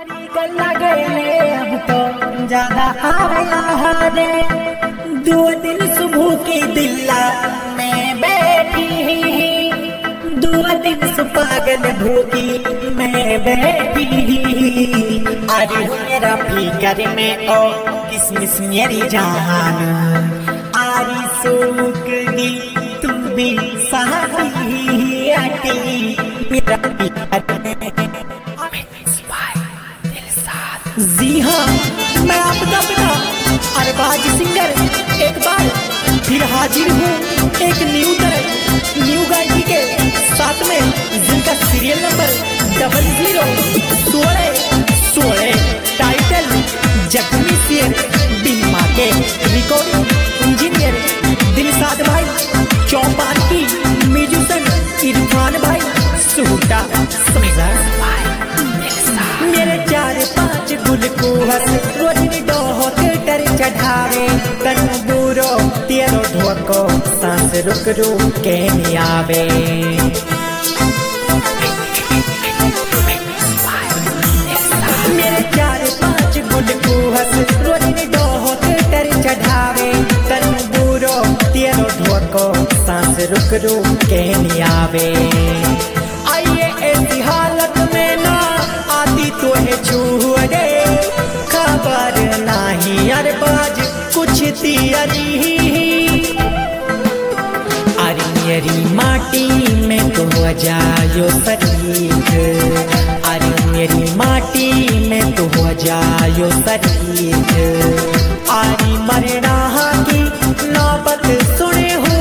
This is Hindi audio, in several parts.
गल्ला गए अब तो ज्यादा आवेला दे 2 दिन सुबह की दिल्ला में बैठी 2 दिन से पागल भूखी मैं बैठी अरे मेरा फिकर में ओ किसमिस मेरी जान आरी सूख दी तू भी साही आटी मेरा फिकर जी हाँ मैं आपका अपना अरबाज सिंगर एक बार फिर हाजिर हूँ एक न्यू गायकी के साथ में जिनका सीरियल नंबर 0016 टाइटल जख्मी शेर बीमा के रिकॉर्डिंग इंजीनियर दिलसाद भाई चौपान की म्यूजिशियन इरफान भाई सुहुटा मेरे 4-5 गुल को हस रोजनी डोहत कर चढ़ावे तन बुरो तेरो धोको सांस रुक रुक के नहीं आवे मेरे 4-5 गुल को हस रोजनी डोहत कर चढ़ावे तन बुरो तेरो धोको सांस रुक रुक के नहीं आवे आइए ऐसी हालत में ना आती तो है छुड़े खबर नहीं अरबाज कुछ तियरी अरे मेरी माटी में तो हो जायो शरीक अरे मेरी माटी में तो हो जायो शरीक आरी मरना की नौबत सुने हो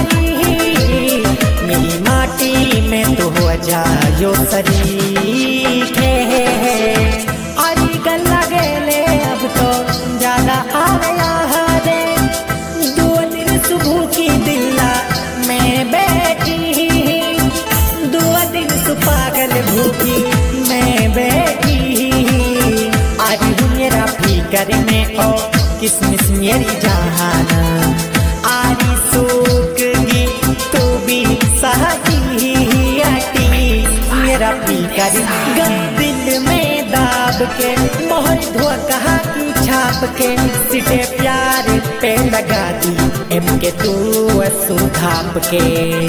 मेरी माटी में तो हो जायो शरीक अरी गल्ला गेले अब तो ज्यादा आया दे 2 दिन सुबह की दिल्ला में बैठी 2 दिन से पागल भूखी मैं बैठी आज मेरा फिकर में ओ किसमिस मेरी जान आरी सूख गी तो भी सही आटी मेरा फिकर दिल में दाब के मोहर धोआ कहा की छाप के सिटे प्यार पे लगा दी एम के तू सुधाप के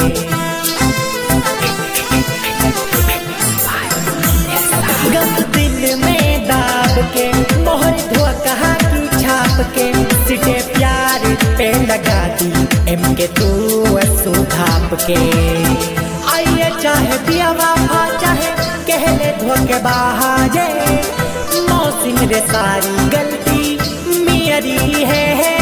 दिल में दाब के मोहर धोआ कहा की छाप के सिटे प्यार पे लगा दी एम के तू सुधाप के आइए चाहे दिया वाफा चाहे कहले धोखे बाजे मौसम रे सारी गलती मेरी है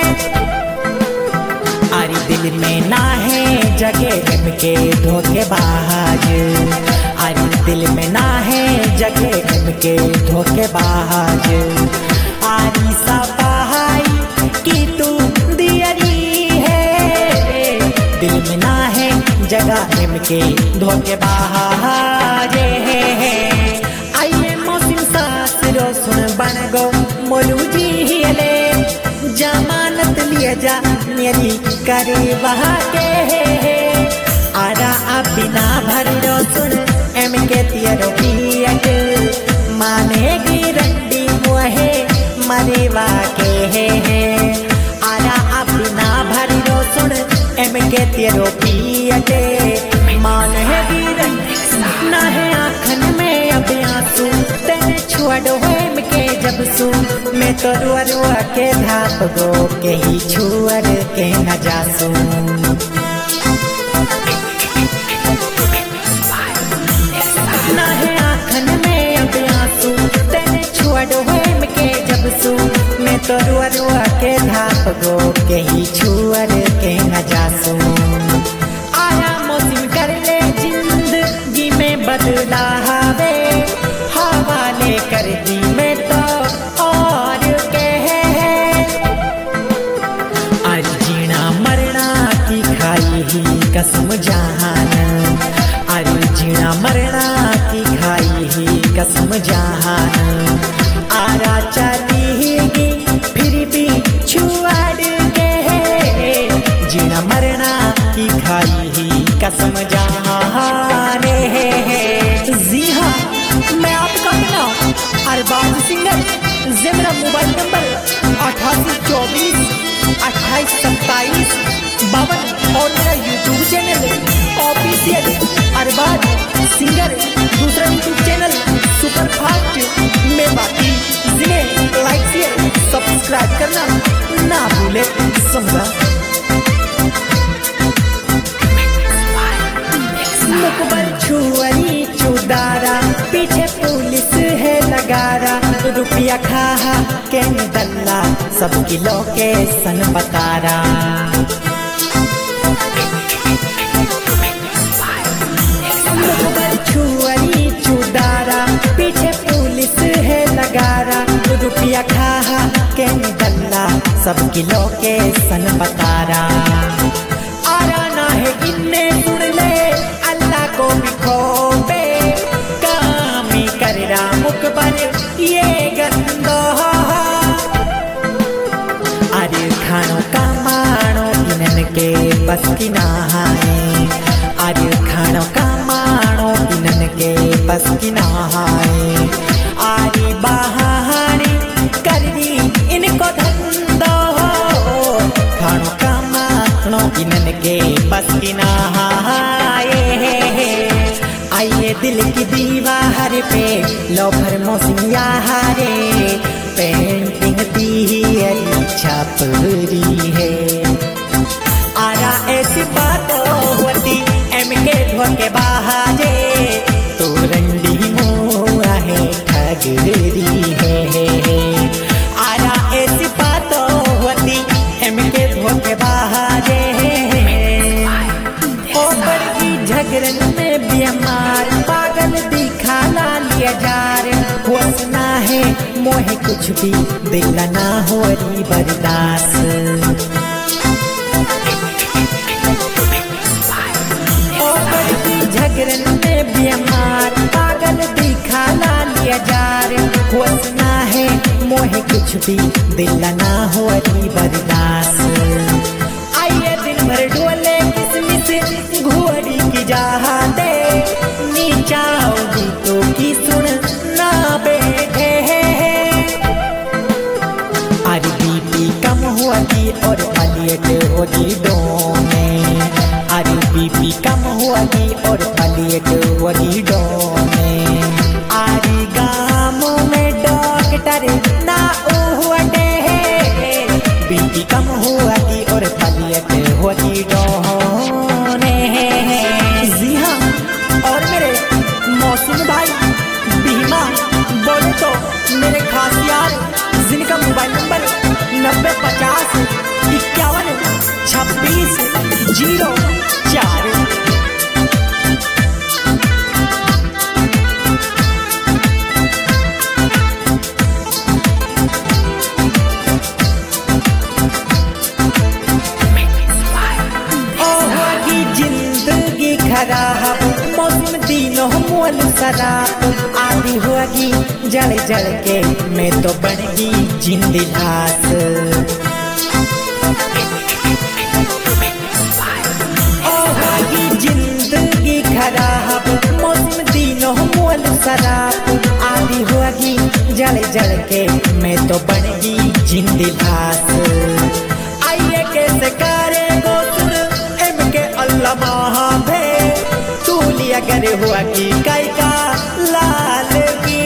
आरी दिल में ना है जगह इनके धोखे बाज आरी दिल में ना है जगह इनके धोखे बाज आरी सफाई की तू दियरी है दिल में ना है जगह इनके धोखे बाज आइए मौसम सास रोशन बन गो मोलू जी ले जमानत लिए जा मेरी करे बहा के आरा अब बिना भर रोशन एम के तियरो पियट मानेगी रंडी मुहे मरेवा के आरा अब बिना भर रोशन एम के तियरो पियट मानेगी रंडी ना है आँखन में अब आंसू तेरे छुअड़ो है के जब सू मैं तो रुआ रुआ के धाप गो के ही छुअर के न जासू ना है आँखन में अब आंसू तेरे छुअड़ो है के जब सू मैं तो रुआ रुआ के धाप गो के ही छुअर के न जासू आया मौसम कर ले जिंदगी में बदला हवे हवाले कर दी मैं तो और आज जीना मरना की खाई ही कसम जान अरे जीना मरना की खाई ही कसम जान आरा चलेगी फिर भी छुआड़ के जीना मरना की खाई ही कसम जान जी हाँ मैं आपका अपना अरबाज सिंगर जे मेरा मोबाइल नंबर 8824282752 और मेरा YouTube channel official Arbaaz singer, दूसरा यूट्यूब चैनल सुपर फास्ट में। बाकी जिन्हें लाइक शेयर सब्सक्राइब करना ना भूले समझा। मुकबर छुअरी चुदारा, पीछे पुलिस है लगारा, रुपया खा के दल्ला, सब किलो के सन बतारा। मुकबर छुअरी चुदारा, पीछे पुलिस है लगारा, रुपया खा के दल्ला, सब किलो के सन बतारा। आरा ना है गिनने सुन ले अल्लाह को भी खोबे, कामी कर रहा मुकबर ये गंदो। अरे खानो का मानो इनन के बस की ना है, अरे खानो का मानो इनन के बस की ना है। आरी बहाने कर दी इनको धंधो, खानो का मानो इनन के बस की ना है। आइए दिल की दीवार पे लोफर मौसमिया हारे, पेंटिंग दी छापरी है। आरा ऐसी बातों होती एम के धोखे बाहरे, तो रंडी मुआ है ठगरी है। आरा ऐसी बातों होती एम के धोखे बाहरे, ओपर की झगड़न में बीमार, पागल दिखा ला लिया जार। वसना है मोहे कुछ भी दिल ना हो री बर्दाश्त, ओपर की झगड़न में बीमार, पागल दिखा ला लिया जार। वसना है मोहे कुछ भी दिल ना हो री बर्दाश्त। आइए दिन भर डोले किसमिस घोड़ी की जहा दे, नीचा गीतों की सुन ना बैठे। अरे बीपी कम होगी और पलियट होगी डोने, अरे बीपी कम होगी और पलियट होगी डोने। आरी गाँव में डॉक्टर ना उहटे, बीपी कम होगी और पलियट होगी डोने। जी हाँ, और मेरे मौसम भाई बीमा बोले तो मेरे खास यार, जिनका मोबाइल नंबर 9050512604। जिंदगी खराब मौसम तीनों मोल शराब, आधी होगी जल जल के मैं तो बनेगी जिंदी लाश। होगी जिंदगी खराब मौसम तीनों मोल शराब, आधी होगी जल जल के मैं तो बनेगी जिंदी लाश। आइए कैसे करे गोसुर एम के अल्लाह महाभे, तूली अगर हुआ कि कई का लाल की।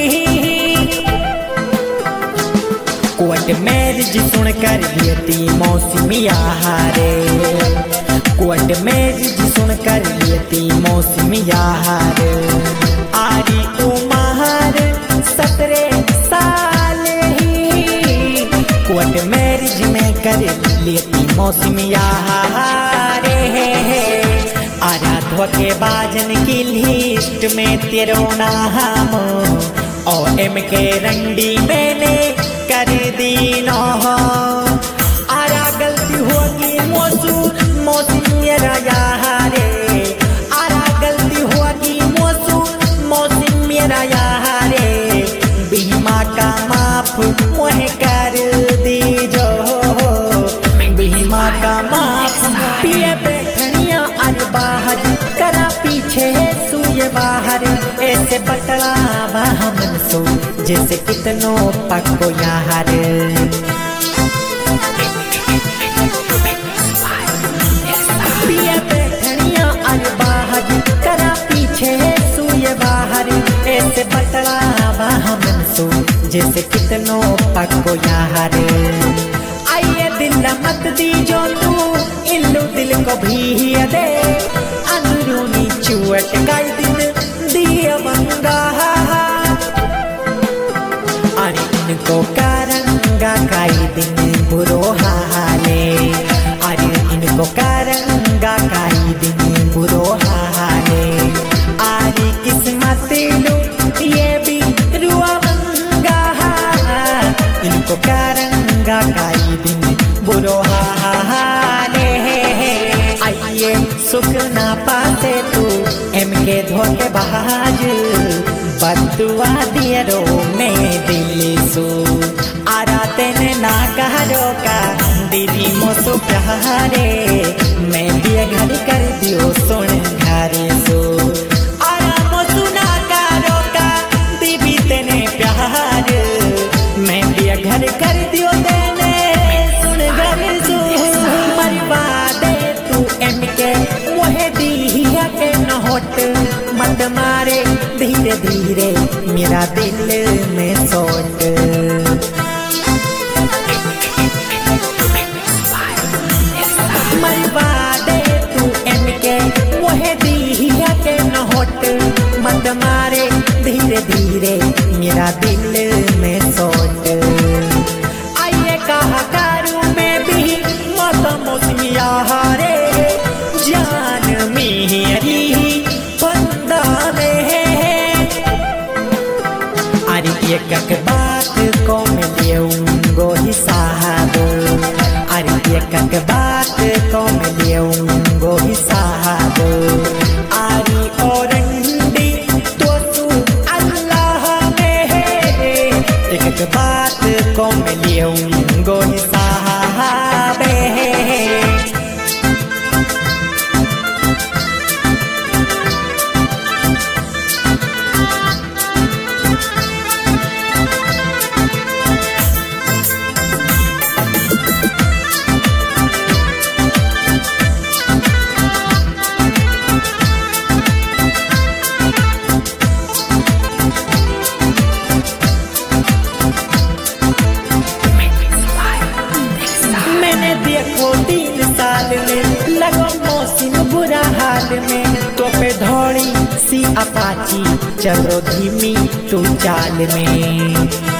कोर्ट मैरिज सुनकर लेती मौसमिया हारे, कोर्ट मैरिज सुनकर लेती मौसमिया हारे। आरी उमर 17 साल ही, कोर्ट मैरिज में कर लेती मौसमिया हारे। आरा धोखेबाजन की लिस्ट में तेरो नाम, और एम के रंडी मैंने कर दी नो। आरा गलती होगी मौसम मेरा यारे, आरा गलती होगी मौसम मेरा यारे। बीमा का माफ मुझे कर दीजो, बीमा का माफ। पिए बैठनिया अरबाज करा पीछे सुए बाहर, ऐसे बतलावा हमन मनसू जैसे कितनो पक्को यार। पिया बैठनिया अरे बाहर करा पीछे सुए बाहर, ऐसे बतलावा मनसू जैसे कितनो पक्को यार। आइए दिल मत दीजो तू इल्लू दिल को भी दे, अंदरूनी चुअट का दिन दिया बंगा। अरे इनको कारंगा काई दिन बुरो हाले, अरे इनको कारंगा काई दिन बुरो हाले। आरी किस्मत लो ये भी रुआ बंगा, इनको कारंगा काई दिन बुरो हाले। आइए सुख ना पाते तू एमके धोखेबाज, बदुआ दिए रो में दिल सू आराते ने ना कहो का दीदी मोसो प्यारे। मैं भी घर कर दियो सुन घरे सो आरा मोसू ना कहो का दीदी तेने प्यार। मैं भी घर कर दियो तेने सुन घरे सो मरवादे तू एमके मोहे दिया के न होट मत मारे धीरे धीरे मेरा दिल में सोट। मरवादे तू एमके मोहे दिया के न होट मत मारे धीरे धीरे मेरा दिल में सोट। आइए कहा करूँ मैं भी मत मौसमिया हारे, जान मेरी बंदा में एक बात को मैं लेऊंगो हिसाब, अरे एक बात को मैं लेऊंगो हिसाब। आरी और अंडी तो तू अल्लाह में है, एक बात को मैं लेऊंगो हिसाब। लगो मौसिन बुरा हाल में तो पे धौड़ी सी अपाची चलो धीमी तू चाल में।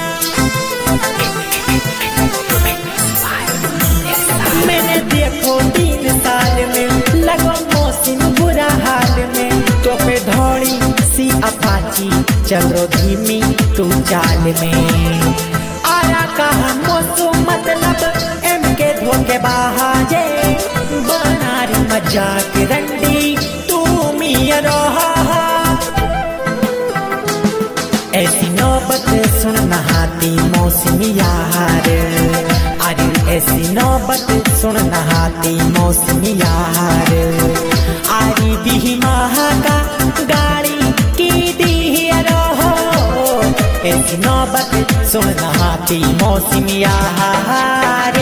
मैंने देखो 3 साल में लगो मौसिन बुरा हाल में तो पे धौड़ी सी अपाची चलो धीमी तू चाल में। आरा कहा मौसू मतलब एमके धोखेबाज बनारी मजाक रंडी तू मिया रहा। ऐसी नौबत सुन नहाती मौसमी यार, अरे ऐसी नौबत सुन नहाती मौसमी यार। आरी भी महा का गाड़ी की दी रहो, ऐसी नौबत सुन नहाती मौसमी यार।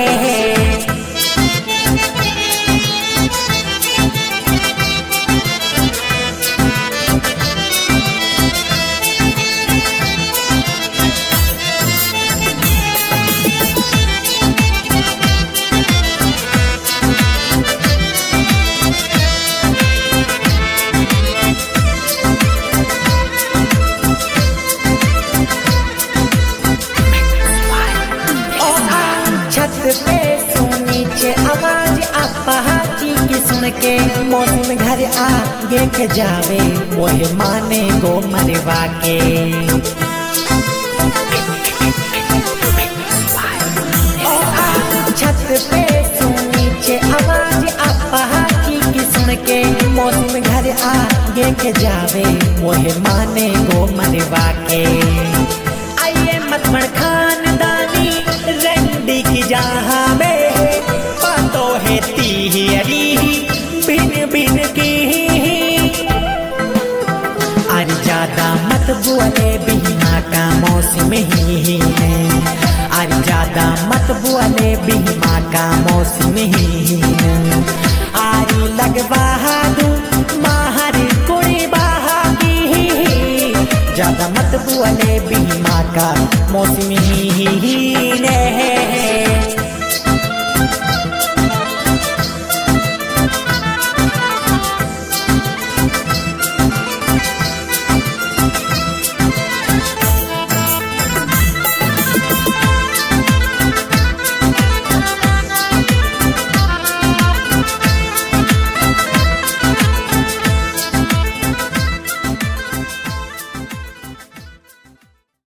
आवाज आपहाची की सुन के मौसम घर आगे के जावे मोहे माने गो मरवा के। छत पे नीचे आवाज आपहाची की सुन के मौसम घर आगे के जावे मोहे माने गो मरवा के। आइए मतमण खानदानी रंडी की जहाँ में है तिहरी बिन बिन की। अरे ज्यादा मत बोले बिना मौसम ही ने अरे ज्यादा मत बोले बीमा का मौसम ही ने आरी लगवा दू माहरी कुड़ी बहा की ज्यादा मत बोले बीमा का मौसम ही